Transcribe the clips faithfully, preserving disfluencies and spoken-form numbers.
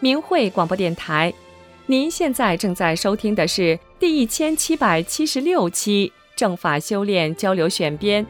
明慧广播电台。您现在正在收听的是第一千七百七十六期正法修炼交流选编。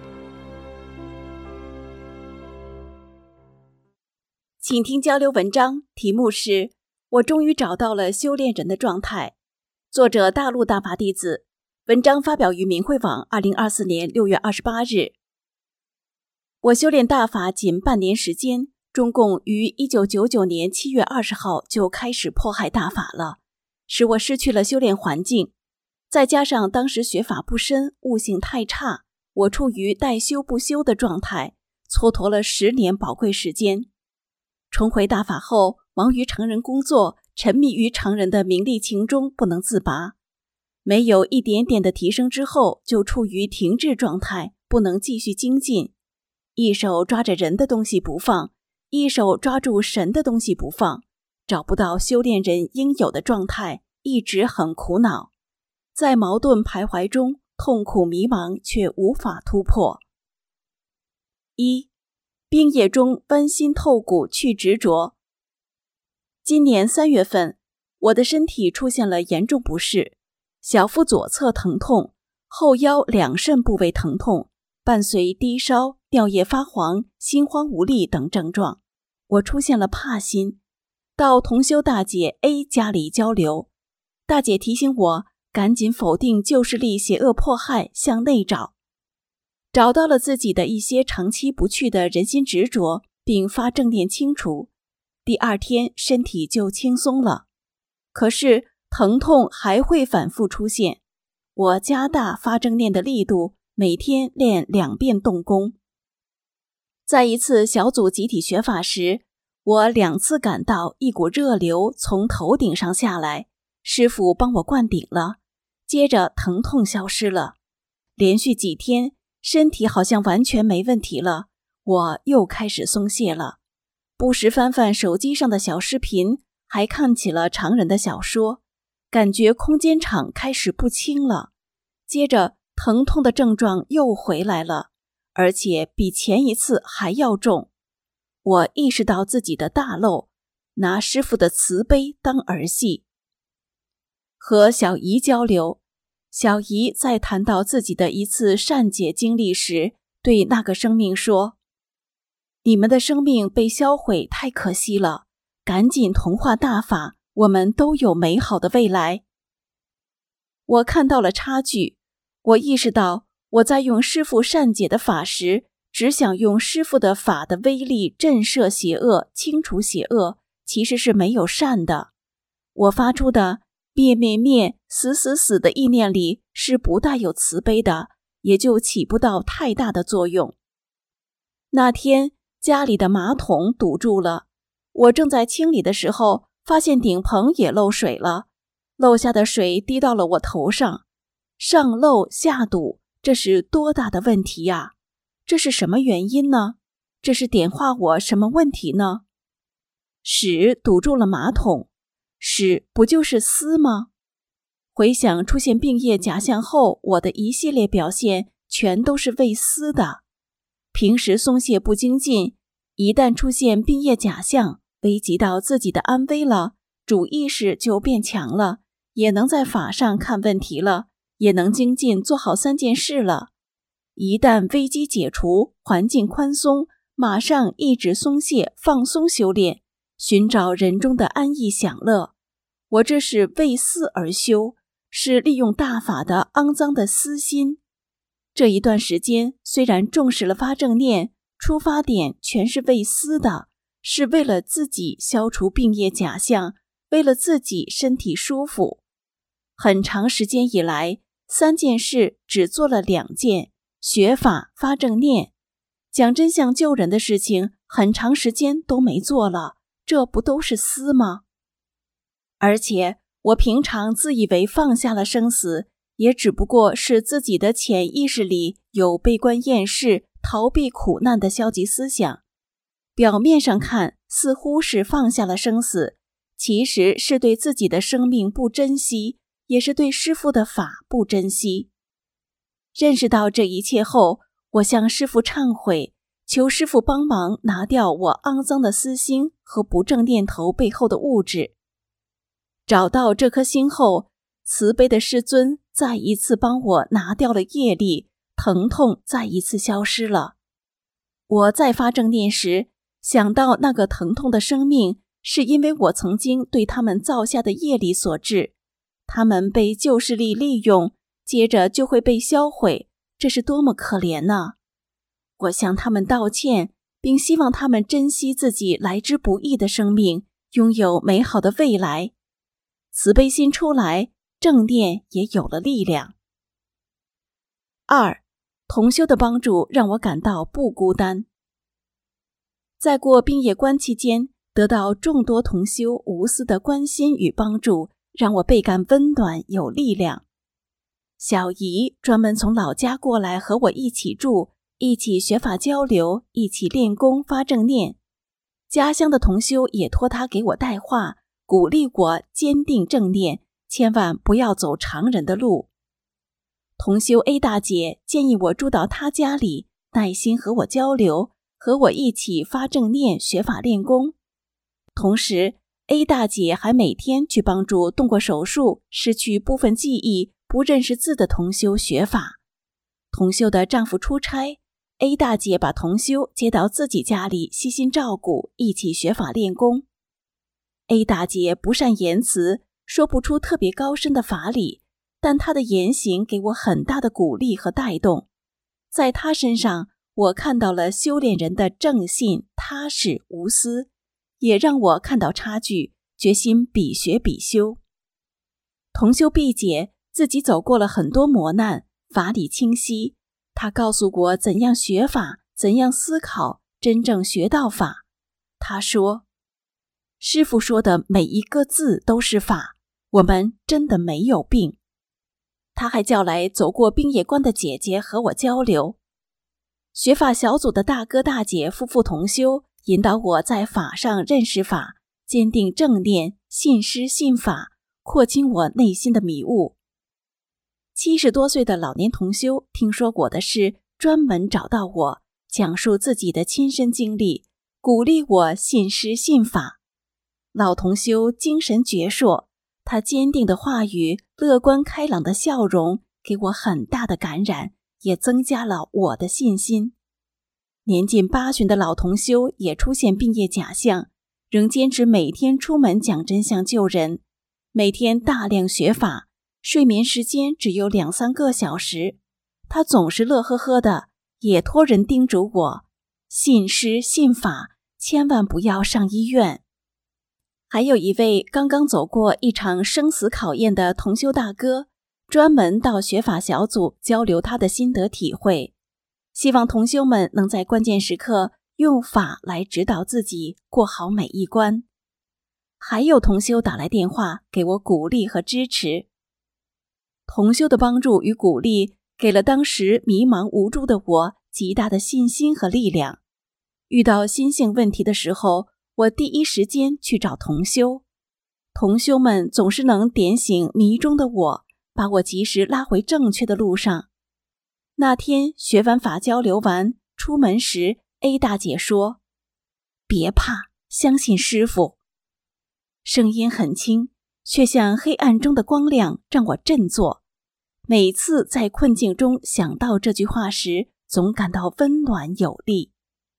请听交流文章，题目是我终于找到了修炼人的状态，作者大陆大法弟子，文章发表于明慧网二零二四年六月二十八日。我修炼大法仅半年时间，中共于一九九九年七月二十号就开始迫害大法了，使我失去了修炼环境。再加上当时学法不深，悟性太差，我处于待修不修的状态，蹉跎了十年宝贵时间。重回大法后，忙于成人工作，沉迷于常人的名利情中不能自拔。没有一点点的提升之后，就处于停滞状态，不能继续精进。一手抓着人的东西不放，一手抓住神的东西不放，找不到修炼人应有的状态，一直很苦恼。在矛盾徘徊中，痛苦迷茫，却无法突破。一、冰液中剜心透骨去执着。今年三月份，我的身体出现了严重不适，小腹左侧疼痛，后腰两肾部位疼痛，伴随低烧、尿液发黄、心慌无力等症状。我出现了怕心，到同修大姐 A 家里交流，大姐提醒我赶紧否定旧势力邪恶迫害，向内找。找到了自己的一些长期不去的人心执着，并发正念清除。第二天身体就轻松了，可是疼痛还会反复出现。我加大发正念的力度，每天练两遍动功。在一次小组集体学法时，我两次感到一股热流从头顶上下来，师父帮我灌顶了，接着疼痛消失了。连续几天，身体好像完全没问题了，我又开始松懈了。不时翻翻手机上的小视频，还看起了常人的小说，感觉空间场开始不清了。接着疼痛的症状又回来了，而且比前一次还要重。我意识到自己的大漏，拿师父的慈悲当儿戏。和小姨交流，小姨在谈到自己的一次善解经历时，对那个生命说：你们的生命被销毁太可惜了，赶紧同化大法，我们都有美好的未来。我看到了差距，我意识到我在用师父善解的法时，只想用师父的法的威力震慑邪恶，清除邪恶，其实是没有善的。我发出的灭灭灭死死死的意念里是不带有慈悲的，也就起不到太大的作用。那天家里的马桶堵住了，我正在清理的时候，发现顶棚也漏水了，漏下的水滴到了我头上，上漏下堵，这是多大的问题呀？这是什么原因呢？这是点化我什么问题呢？屎堵住了马桶，屎不就是丝吗？回想出现病业假象后，我的一系列表现全都是为丝的。平时松懈不精进，一旦出现病业假象，危及到自己的安危了，主意识就变强了，也能在法上看问题了，也能精进做好三件事了。一旦危机解除，环境宽松，马上抑制松懈，放松修炼，寻找人中的安逸享乐。我这是为私而修，是利用大法的肮脏的私心。这一段时间虽然重视了发正念，出发点全是为私的，是为了自己消除病业假象，为了自己身体舒服。很长时间以来，三件事只做了两件，学法发正念，讲真相救人的事情很长时间都没做了，这不都是私吗？而且我平常自以为放下了生死，也只不过是自己的潜意识里有悲观厌世、逃避苦难的消极思想。表面上看似乎是放下了生死，其实是对自己的生命不珍惜，也是对师父的法不珍惜。认识到这一切后，我向师父忏悔， 求师父帮忙拿掉我肮脏的私心和不正念头背后的物质。找到这颗心后，慈悲的师尊再一次帮我拿掉了业力，疼痛再一次消失了。我再发正念时，想到那个疼痛的生命是因为我曾经对他们造下的业力所致，他们被旧势力利用，接着就会被销毁，这是多么可怜呢！我向他们道歉，并希望他们珍惜自己来之不易的生命，拥有美好的未来。慈悲心出来，正念也有了力量。二，同修的帮助让我感到不孤单。在过冰业关期间，得到众多同修无私的关心与帮助，让我倍感温暖有力量。小姨专门从老家过来和我一起住，一起学法交流，一起练功发正念。家乡的同修也托他给我带话，鼓励我坚定正念，千万不要走常人的路。同修 A 大姐建议我住到她家里，耐心和我交流，和我一起发正念学法练功。同时 A 大姐还每天去帮助动过手术、失去部分记忆、不认识字的同修学法。同修的丈夫出差， A 大姐把同修接到自己家里悉心照顾，一起学法练功。 A 大姐不善言辞，说不出特别高深的法理，但她的言行给我很大的鼓励和带动。在她身上，我看到了修炼人的正信、踏实、无私，也让我看到差距，决心比学比修。同修 B 姐自己走过了很多磨难，法理清晰，她告诉我怎样学法，怎样思考，真正学到法。她说，师父说的每一个字都是法，我们真的没有病。她还叫来走过冰业关的姐姐和我交流。学法小组的大哥大姐夫妇同修，引导我在法上认识法，坚定正念，信师信法，扩清我内心的迷雾。七十多岁的老年同修听说我的事，专门找到我，讲述自己的亲身经历，鼓励我信师信法。老同修精神矍铄，他坚定的话语，乐观开朗的笑容，给我很大的感染，也增加了我的信心。年近八旬的老同修也出现病业假象，仍坚持每天出门讲真相救人，每天大量学法，睡眠时间只有两三个小时。他总是乐呵呵的，也托人叮嘱我，信师信法，千万不要上医院。还有一位刚刚走过一场生死考验的同修大哥，专门到学法小组交流他的心得体会，希望同修们能在关键时刻用法来指导自己，过好每一关。还有同修打来电话给我鼓励和支持。同修的帮助与鼓励给了当时迷茫无助的我极大的信心和力量。遇到心性问题的时候，我第一时间去找同修，同修们总是能点醒迷中的我，把我及时拉回正确的路上。那天学完法交流完，出门时 A 大姐说，别怕，相信师父。声音很轻，却像黑暗中的光亮，让我振作。每次在困境中想到这句话时，总感到温暖有力。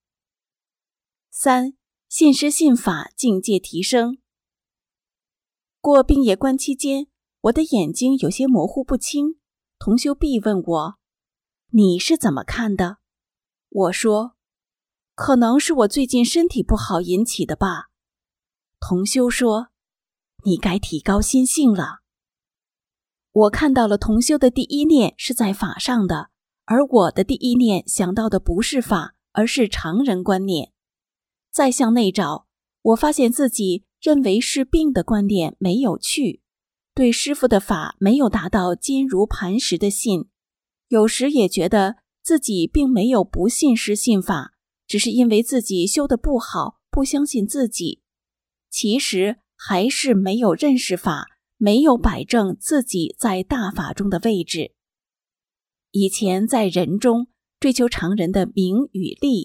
三，信师信法，境界提升。过病业关期间，我的眼睛有些模糊不清，同修 B 问我，你是怎么看的？我说，可能是我最近身体不好引起的吧。同修说，你该提高心性了。我看到了同修的第一念是在法上的，而我的第一念想到的不是法，而是常人观念。再向内找，我发现自己认为是病的观念没有去，对师父的法没有达到坚如磐石的信，有时也觉得自己并没有不信师信法，只是因为自己修得不好，不相信自己。其实还是没有认识法，没有摆正自己在大法中的位置。以前在人中追求常人的名与利，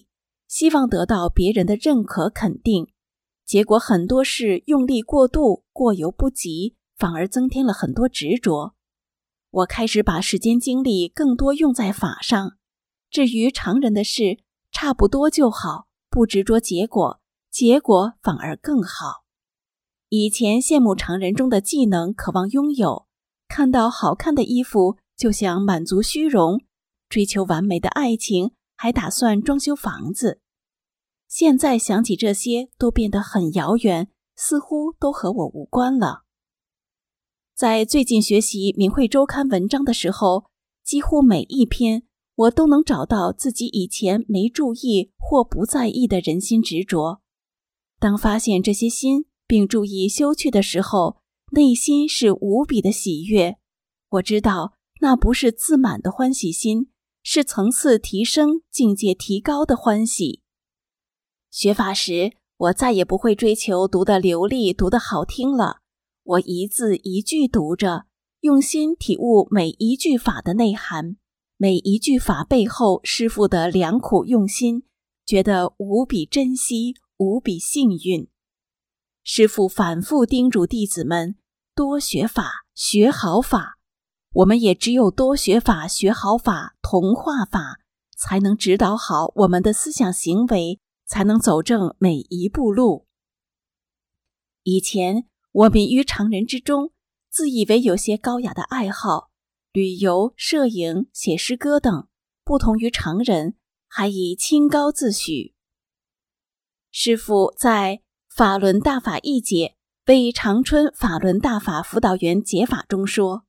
希望得到别人的认可肯定，结果很多事用力过度，过犹不及，反而增添了很多执着。我开始把时间精力更多用在法上，至于常人的事，差不多就好，不执着结果，结果反而更好。以前羡慕常人中的技能，渴望拥有，看到好看的衣服就想满足虚荣，追求完美的爱情，还打算装修房子。现在想起这些都变得很遥远，似乎都和我无关了。在最近学习明慧周刊文章的时候，几乎每一篇我都能找到自己以前没注意或不在意的人心执着。当发现这些心并注意修去的时候，内心是无比的喜悦。我知道那不是自满的欢喜心，是层次提升、境界提高的欢喜。学法时，我再也不会追求读得流利、读得好听了。我一字一句读着，用心体悟每一句法的内涵，每一句法背后师父的良苦用心，觉得无比珍惜，无比幸运。师父反复叮嘱弟子们多学法，学好法。我们也只有多学法，学好法，同化法，才能指导好我们的思想行为，才能走正每一步路。以前我迷于常人之中，自以为有些高雅的爱好，旅游、摄影、写诗歌等，不同于常人，还以清高自诩。师父在法轮大法一解为长春法轮大法辅导员解法中说，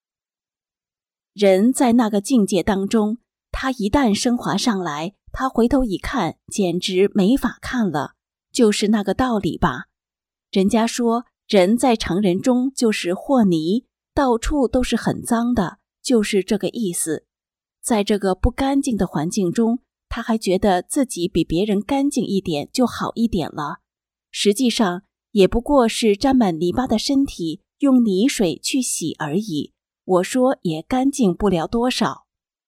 人在那个境界当中，他一旦升华上来，他回头一看，简直没法看了，就是那个道理吧。人家说人在常人中就是和泥，到处都是很脏的，就是这个意思。在这个不干净的环境中，他还觉得自己比别人干净一点就好一点了，实际上也不过是沾满泥巴的身体用泥水去洗而已，我说也干净不了多少。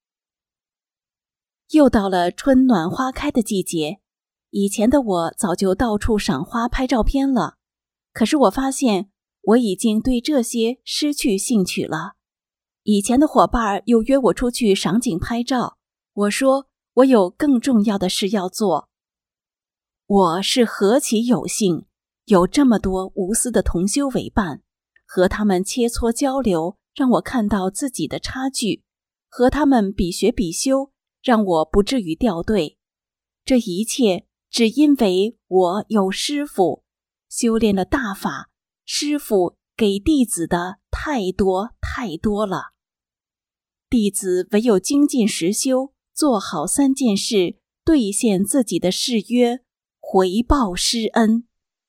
又到了春暖花开的季节，以前的我早就到处赏花拍照片了，可是我发现我已经对这些失去兴趣了。以前的伙伴又约我出去赏景拍照，我说我有更重要的事要做。我是何其有幸，有这么多无私的同修为伴，和他们切磋交流，让我看到自己的差距，和他们比学比修，让我不至于掉队。这一切只因为我有师父，修炼了大法，师父给弟子的太多太多了。弟子唯有精进实修，做好三件事，兑现自己的誓约，回报师恩。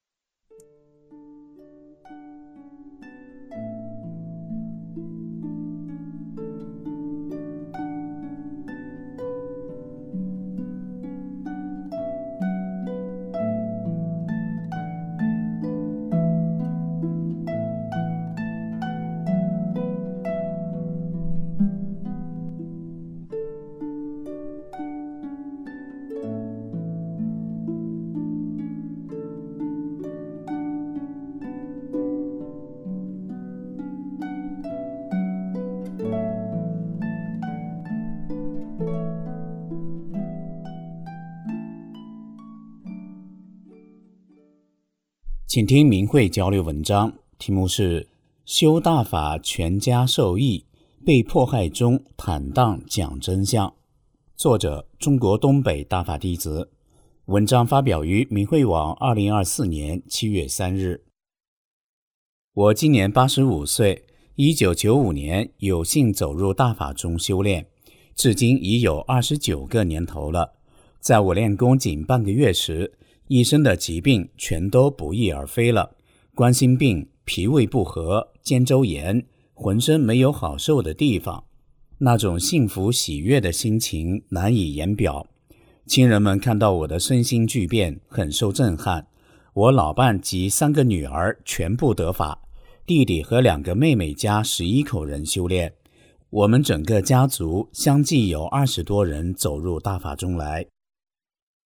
请听明慧交流文章，题目是修大法全家受益，被迫害中坦荡讲真相。作者中国东北大法弟子。文章发表于明慧网二零二四年七月三日。我今年八十五岁，一九九五年有幸走入大法中修炼，至今已有二十九个年头了。在我练功仅半个月时，一身的疾病全都不翼而飞了，冠心病、脾胃不和、肩周炎，浑身没有好受的地方，那种幸福喜悦的心情难以言表。亲人们看到我的身心巨变，很受震撼。我老伴及三个女儿全部得法，弟弟和两个妹妹家十一口人修炼，我们整个家族相继有二十多人走入大法中来。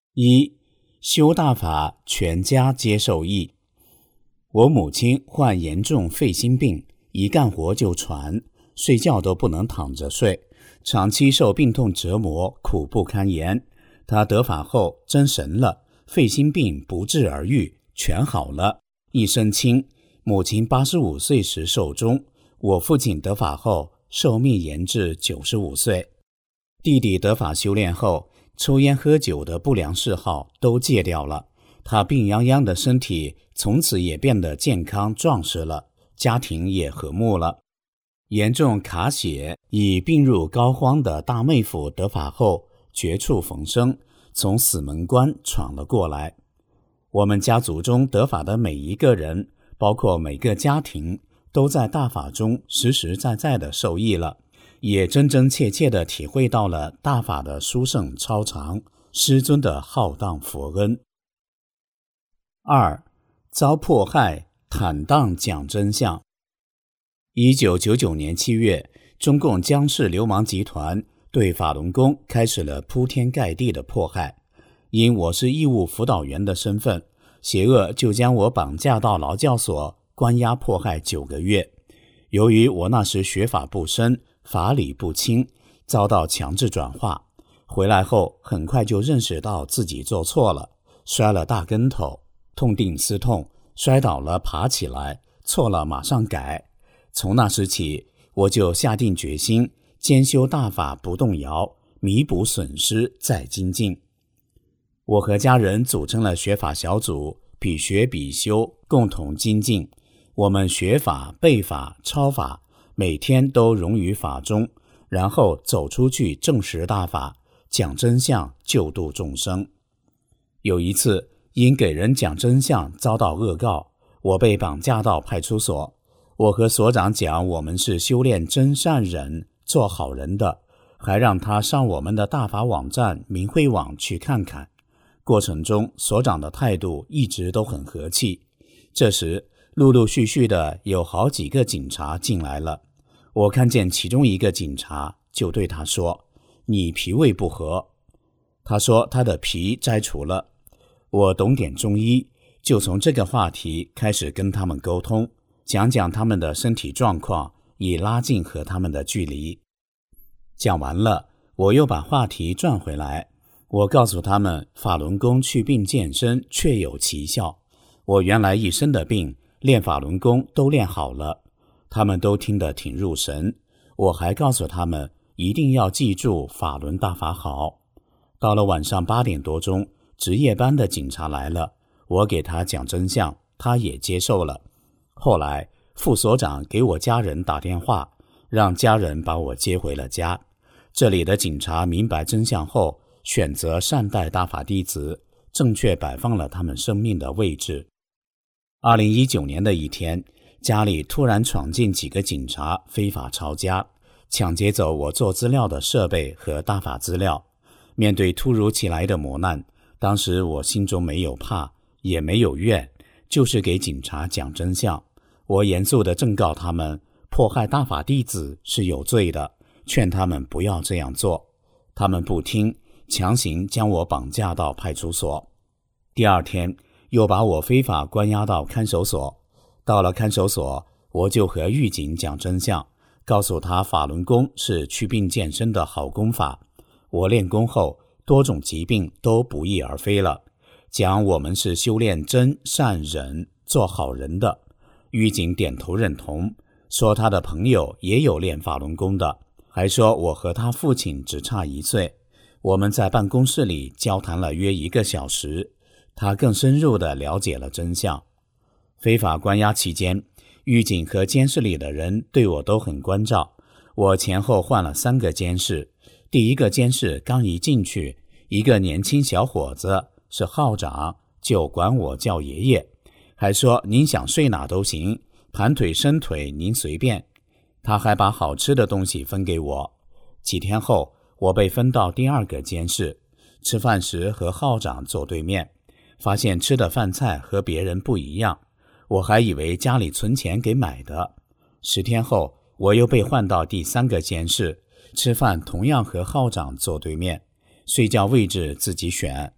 一、修大法全家皆受益。我母亲患严重肺心病，一干活就喘，睡觉都不能躺着睡，长期受病痛折磨，苦不堪言。她得法后真神了，肺心病不治而愈，全好了，一身轻。母亲八十五岁时寿终，我父亲得法后寿命延至九十五岁。弟弟得法修炼后，抽烟喝酒的不良嗜好都戒掉了，他病殃殃的身体从此也变得健康壮实了，家庭也和睦了。严重卡血已病入膏肓的大妹夫得法后绝处逢生，从死门关闯了过来。我们家族中得法的每一个人，包括每个家庭，都在大法中实实在在的受益了，也真真切切地体会到了大法的殊胜超常，师尊的浩荡佛恩。二、遭迫害，坦荡讲真相。一九九九年七月，中共江氏流氓集团对法轮功开始了铺天盖地的迫害。因我是义务辅导员的身份，邪恶就将我绑架到劳教所，关押迫害九个月。由于我那时学法不深，法理不清，遭到强制转化。回来后很快就认识到自己做错了，摔了大跟头，痛定思痛，摔倒了爬起来，错了马上改。从那时起，我就下定决心，兼修大法不动摇，弥补损失再精进。我和家人组成了学法小组，比学比修，共同精进。我们学法、背法、抄法，每天都融于法中，然后走出去证实大法，讲真相，救度众生。有一次，因给人讲真相遭到恶告，我被绑架到派出所。我和所长讲我们是修炼真善忍，做好人的，还让他上我们的大法网站明慧网去看看。过程中，所长的态度一直都很和气。这时，陆陆续续的有好几个警察进来了。我看见其中一个警察，就对他说：“你脾胃不和。”他说他的脾摘除了。我懂点中医，就从这个话题开始跟他们沟通，讲讲他们的身体状况，以拉近和他们的距离。讲完了，我又把话题转回来。我告诉他们，法轮功祛病健身确有奇效，我原来一身的病练法轮功都练好了。他们都听得挺入神。我还告诉他们一定要记住法轮大法好。到了晚上八点多钟，值夜班的警察来了，我给他讲真相，他也接受了。后来副所长给我家人打电话，让家人把我接回了家。这里的警察明白真相后，选择善待大法弟子，正确摆放了他们生命的位置。二零一九年的一天，家里突然闯进几个警察，非法抄家，抢劫走我做资料的设备和大法资料。面对突如其来的磨难，当时我心中没有怕，也没有怨，就是给警察讲真相。我严肃地正告他们，迫害大法弟子是有罪的，劝他们不要这样做。他们不听，强行将我绑架到派出所。第二天，又把我非法关押到看守所。到了看守所，我就和狱警讲真相，告诉他法轮功是祛病健身的好功法。我练功后，多种疾病都不翼而飞了。讲我们是修炼真善忍，做好人的。狱警点头认同，说他的朋友也有练法轮功的，还说我和他父亲只差一岁。我们在办公室里交谈了约一个小时，他更深入地了解了真相。非法关押期间，狱警和监视里的人对我都很关照。我前后换了三个监视。第一个监视刚一进去，一个年轻小伙子是号长，就管我叫爷爷，还说您想睡哪都行，盘腿伸腿您随便。他还把好吃的东西分给我。几天后，我被分到第二个监视，吃饭时和号长坐对面，发现吃的饭菜和别人不一样，我还以为家里存钱给买的。十天后，我又被换到第三个监视，吃饭同样和号长坐对面，睡觉位置自己选。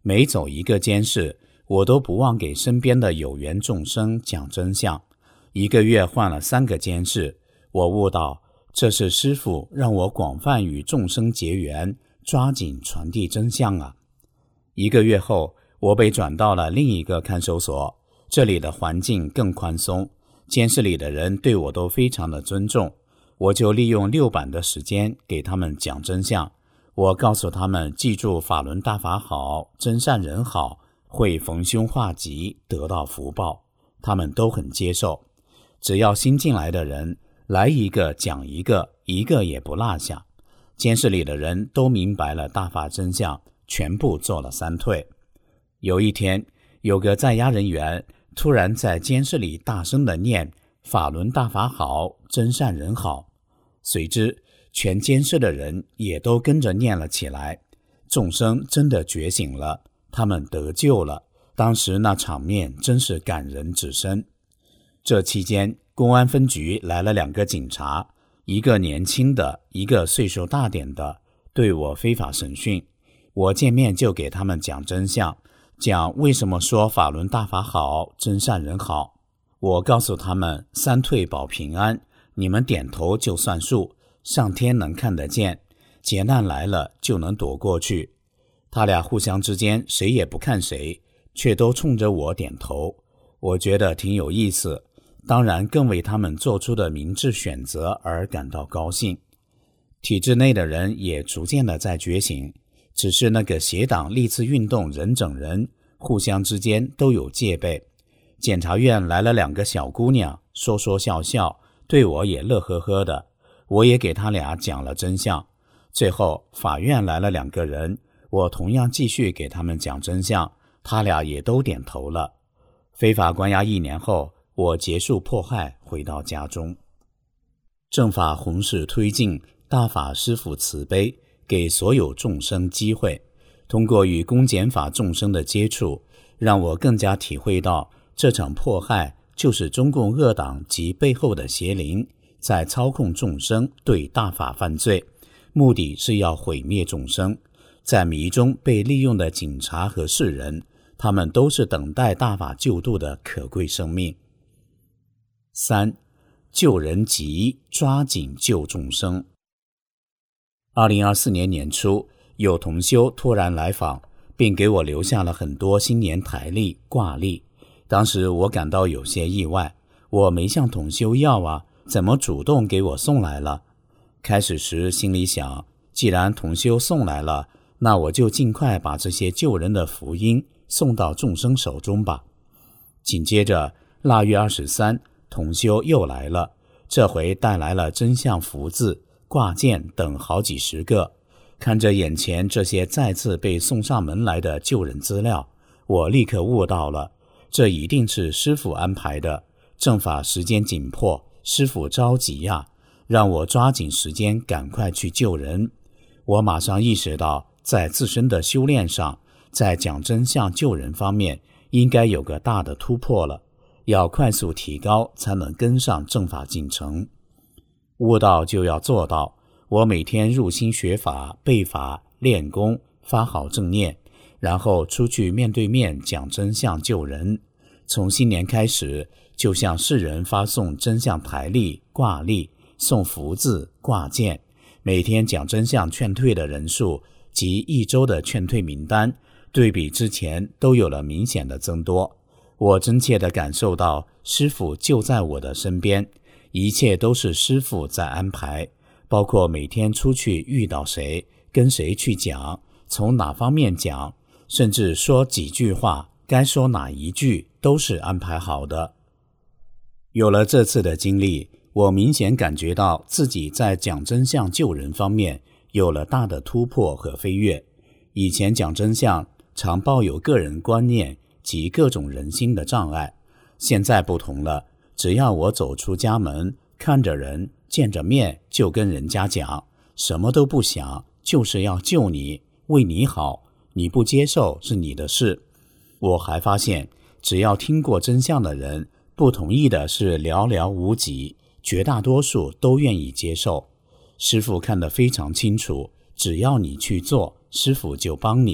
每走一个监室，我都不忘给身边的有缘众生讲真相。一个月换了三个监室，我悟到这是师父让我广泛与众生结缘，抓紧传递真相啊。一个月后，我被转到了另一个看守所，这里的环境更宽松，监室里的人对我都非常的尊重。我就利用六版的时间给他们讲真相。我告诉他们记住法轮大法好，真善人好，会逢凶化吉，得到福报。他们都很接受。只要新进来的人来一个讲一个，一个也不落下。监室里的人都明白了大法真相，全部做了三退。有一天，有个在押人员突然在监室里大声地念法轮大法好，真善人好。随之全监室的人也都跟着念了起来，众生真的觉醒了，他们得救了。当时那场面真是感人至深。这期间，公安分局来了两个警察，一个年轻的，一个岁数大点的，对我非法审讯。我见面就给他们讲真相，讲为什么说法轮大法好，真善人好。我告诉他们三退保平安，你们点头就算数，上天能看得见，劫难来了就能躲过去。他俩互相之间谁也不看谁，却都冲着我点头。我觉得挺有意思，当然更为他们做出的明智选择而感到高兴。体制内的人也逐渐的在觉醒，只是那个邪党历次运动人整人，互相之间都有戒备。检察院来了两个小姑娘，说说笑笑，对我也乐呵呵的。我也给他俩讲了真相。最后法院来了两个人，我同样继续给他们讲真相，他俩也都点头了。非法关押一年后，我结束迫害，回到家中。正法弘誓推进，大法师父慈悲，给所有众生机会。通过与公检法众生的接触，让我更加体会到这场迫害就是中共恶党及背后的邪灵在操控众生对大法犯罪，目的是要毁灭众生。在迷中被利用的警察和世人，他们都是等待大法救度的可贵生命。三、救人急，抓紧救众生。二零二四年年初，有同修突然来访，并给我留下了很多新年台历、挂历。当时我感到有些意外，我没向同修要啊，怎么主动给我送来了？开始时心里想，既然同修送来了，那我就尽快把这些救人的福音送到众生手中吧。紧接着腊月二十三，同修又来了，这回带来了真相福字、挂件等好几十个。看着眼前这些再次被送上门来的救人资料，我立刻悟到了，这一定是师父安排的。正法时间紧迫，师父着急呀、啊，让我抓紧时间赶快去救人。我马上意识到，在自身的修炼上，在讲真相救人方面应该有个大的突破了，要快速提高才能跟上正法进程。悟道就要做到，我每天入心学法、背法、练功，发好正念，然后出去面对面讲真相救人。从新年开始，就向世人发送真相台历、挂历，送福字、挂件。每天讲真相劝退的人数及一周的劝退名单，对比之前都有了明显的增多。我真切地感受到师父就在我的身边，一切都是师父在安排，包括每天出去遇到谁，跟谁去讲，从哪方面讲，甚至说几句话，该说哪一句都是安排好的。有了这次的经历，我明显感觉到自己在讲真相救人方面有了大的突破和飞跃。以前讲真相常抱有个人观念及各种人心的障碍，现在不同了，只要我走出家门，看着人，见着面就跟人家讲，什么都不想，就是要救你，为你好，你不接受是你的事。我还发现，只要听过真相的人，不同意的是寥寥无几，绝大多数都愿意接受。师父看得非常清楚，只要你去做，师父就帮你，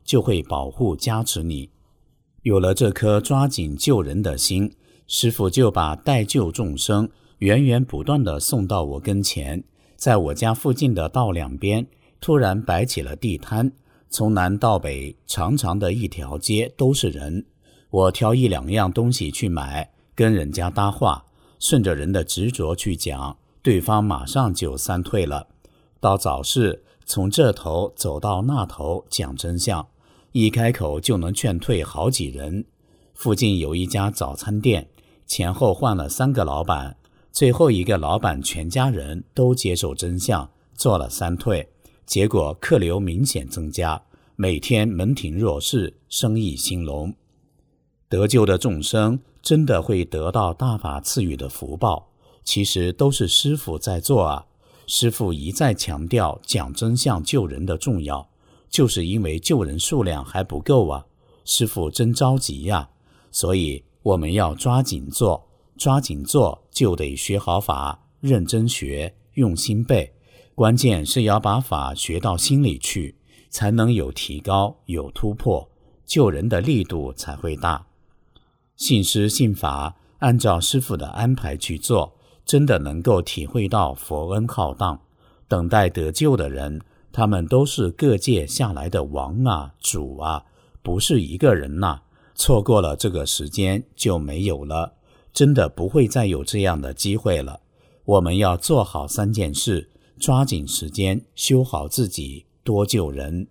就会保护加持你。有了这颗抓紧救人的心，师父就把代救众生源源不断地送到我跟前。在我家附近的道两边突然摆起了地摊，从南到北长长的一条街都是人。我挑一两样东西去买，跟人家搭话，顺着人的执着去讲，对方马上就散退了。到早市，从这头走到那头讲真相，一开口就能劝退好几人。附近有一家早餐店，前后换了三个老板，最后一个老板全家人都接受真相，做了三退，结果客流明显增加，每天门庭若市，生意兴隆。得救的众生真的会得到大法赐予的福报，其实都是师父在做啊。师父一再强调讲真相救人的重要，就是因为救人数量还不够啊，师父真着急呀、啊。所以我们要抓紧做，抓紧做就得学好法，认真学，用心背，关键是要把法学到心里去，才能有提高，有突破，救人的力度才会大。信师信法，按照师父的安排去做，真的能够体会到佛恩浩荡。等待得救的人，他们都是各界下来的王啊主啊，不是一个人啊，错过了这个时间就没有了，真的不会再有这样的机会了。我们要做好三件事，抓紧时间修好自己，多救人。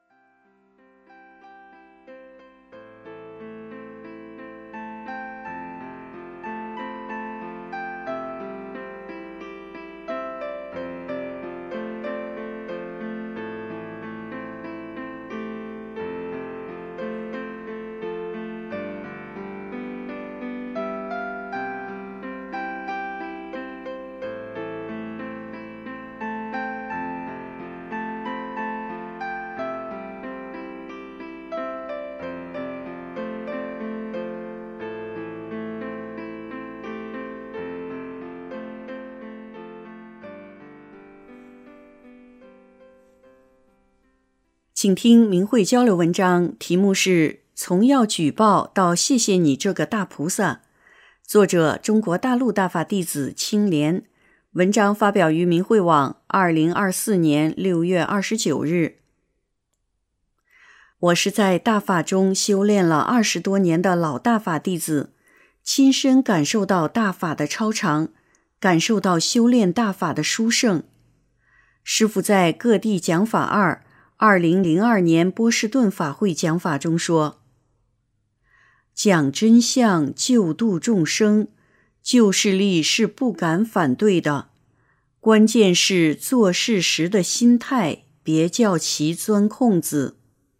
请听明慧交流文章，题目是从要举报到谢谢你这个大菩萨，作者中国大陆大法弟子青莲，文章发表于明慧网二零二四年六月二十九日。我是在大法中修炼了二十多年的老大法弟子，亲身感受到大法的超常，感受到修炼大法的殊胜。师父在各地讲法二二零零二年波士顿法会讲法中说，讲真相救度众生，救世力是不敢反对的，关键是做事时的心态，别叫其钻空子。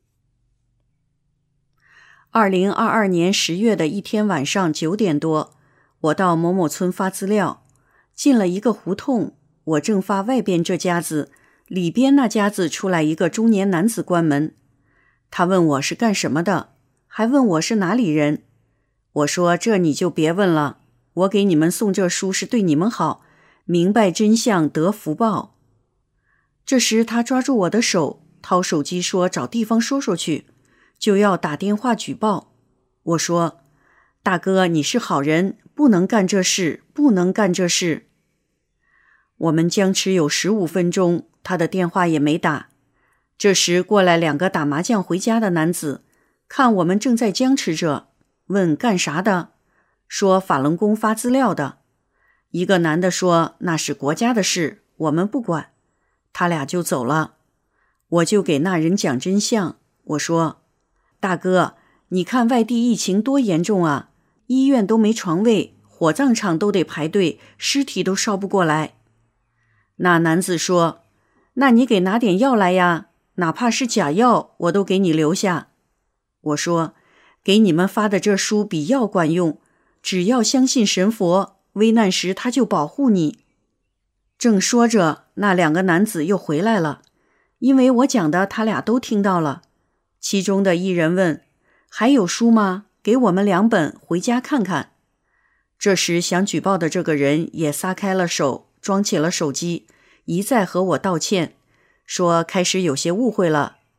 二零二二年十月的一天晚上九点多，我到某某村发资料，进了一个胡同，我正发外边这家子，里边那家子出来一个中年男子关门，他问我是干什么的，还问我是哪里人。我说这你就别问了，我给你们送这书是对你们好，明白真相得福报。这时他抓住我的手，掏手机说找地方说说去，就要打电话举报。我说大哥你是好人，不能干这事，不能干这事。我们僵持有十五分钟，他的电话也没打。这时过来两个打麻将回家的男子，看我们正在僵持着，问干啥的，说法轮功发资料的。一个男的说那是国家的事，我们不管，他俩就走了。我就给那人讲真相，我说大哥，你看外地疫情多严重啊，医院都没床位，火葬场都得排队，尸体都烧不过来。那男子说，那你给拿点药来呀，哪怕是假药我都给你留下。我说给你们发的这书比药管用，只要相信神佛，危难时他就保护你。正说着，那两个男子又回来了，因为我讲的他俩都听到了。其中的一人问，还有书吗？给我们两本回家看看。这时想举报的这个人也撒开了手，装起了手机，一再和我道歉，说开始有些误会了，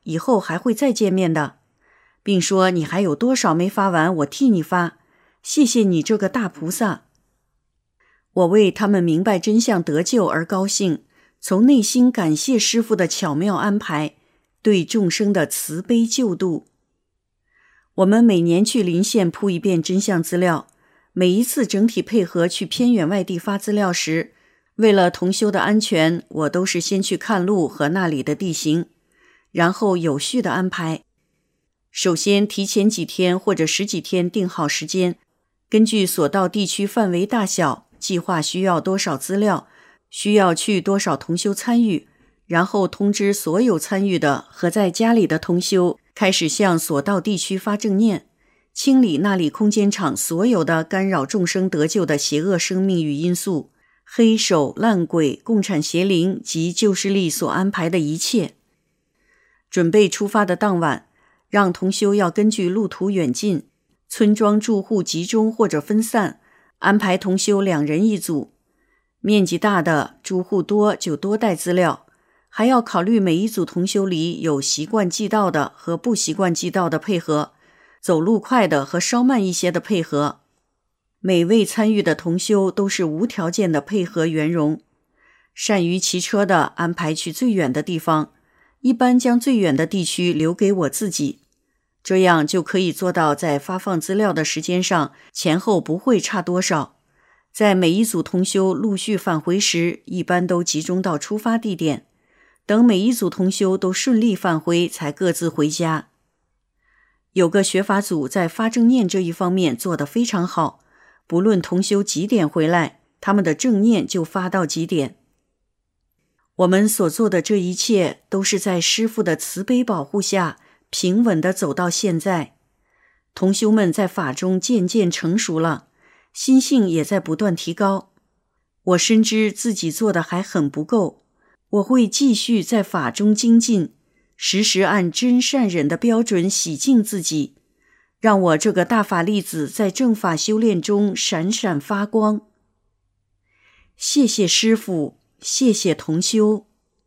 以后还会再见面的，并说你还有多少没发完，我替你发，谢谢你这个大菩萨。我为他们明白真相得救而高兴，从内心感谢师父的巧妙安排，对众生的慈悲救度。我们每年去邻县铺一遍真相资料，每一次整体配合去偏远外地发资料时，为了同修的安全，我都是先去看路和那里的地形，然后有序的安排。首先提前几天或者十几天定好时间，根据所到地区范围大小，计划需要多少资料，需要去多少同修参与，然后通知所有参与的和在家里的同修，开始向所到地区发正念，清理那里空间场所有的干扰众生得救的邪恶生命与因素，黑手、烂鬼、共产邪灵及救世力所安排的一切。准备出发的当晚，让同修要根据路途远近、村庄住户集中或者分散，安排同修两人一组。面积大的、住户多就多带资料，还要考虑每一组同修里有习惯记道的和不习惯记道的配合，走路快的和稍慢一些的配合。每位参与的同修都是无条件的配合圆融。善于骑车的安排去最远的地方，一般将最远的地区留给我自己，这样就可以做到在发放资料的时间上前后不会差多少。在每一组同修陆续返回时，一般都集中到出发地点，等每一组同修都顺利返回才各自回家。有个学法组在发正念这一方面做得非常好，不论同修几点回来，他们的正念就发到几点。我们所做的这一切都是在师父的慈悲保护下平稳地走到现在。同修们在法中渐渐成熟了，心性也在不断提高。我深知自己做的还很不够，我会继续在法中精进，时时按真善忍的标准洗净自己，让我这个大法粒子在正法修炼中闪闪发光。谢谢师父，谢谢同修。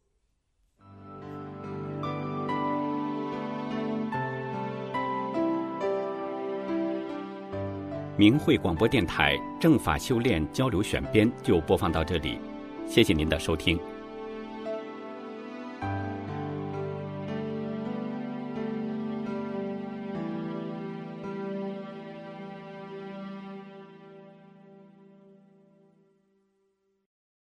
明慧广播电台正法修炼交流选编就播放到这里，谢谢您的收听。